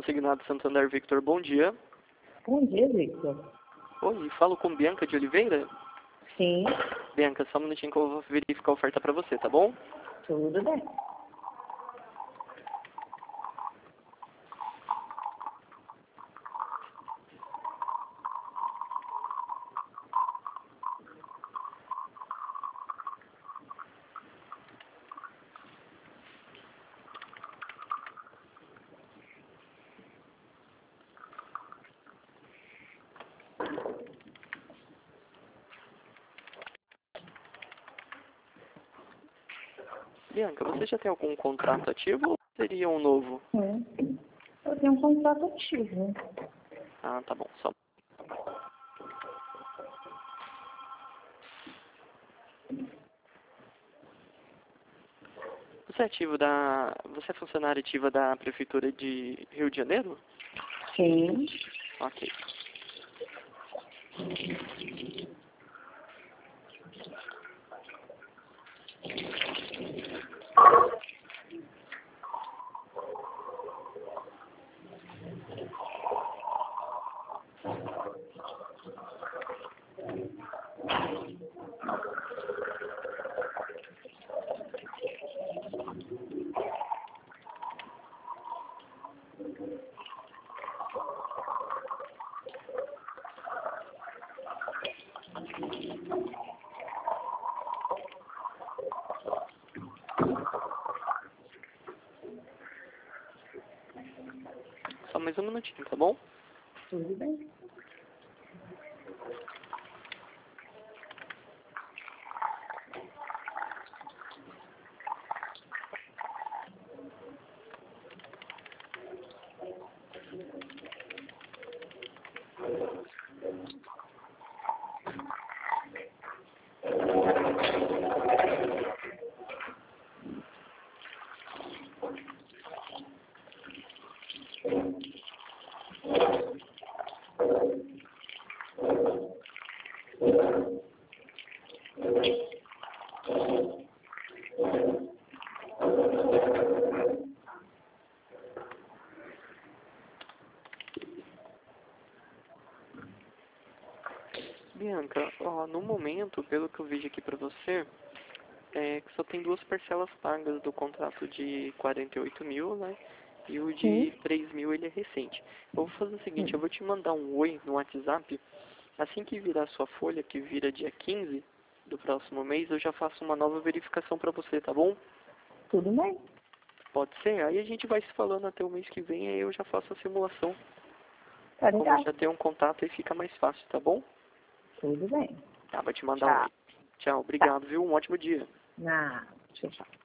Consignado Santander, Victor, bom dia. Bom dia, Victor. Oi, falo com Bianca de Oliveira? Sim, Bianca, só um minutinho que eu vou verificar a oferta pra você, tá bom? tudo bem. Bianca, você já tem algum contrato ativo ou seria um novo? Eu tenho um contrato ativo. Ah, tá bom, só. Você é funcionária ativa da Prefeitura de Rio de Janeiro? Sim. Ok. Só mais um minutinho, tá bom? Tudo bem. Bianca, ó, no momento, pelo que eu vejo aqui pra você, que só tem duas parcelas pagas do contrato de 48 mil, né? E o de Sim. 3 mil ele é recente. Eu vou fazer o seguinte, eu vou te mandar um oi no WhatsApp. Assim que virar a sua folha, que vira dia 15 do próximo mês, eu já faço uma nova verificação pra você, tá bom? Tudo bem. Pode ser? Aí a gente vai se falando até o mês que vem, aí eu já faço a simulação. Tá Como eu ligado? já tenho um contato, aí fica mais fácil, tá bom? Tudo bem. Tá, vou te mandar um Tchau. oi. Tchau, Tá. obrigado, viu? Um ótimo dia. Tchau, tchau.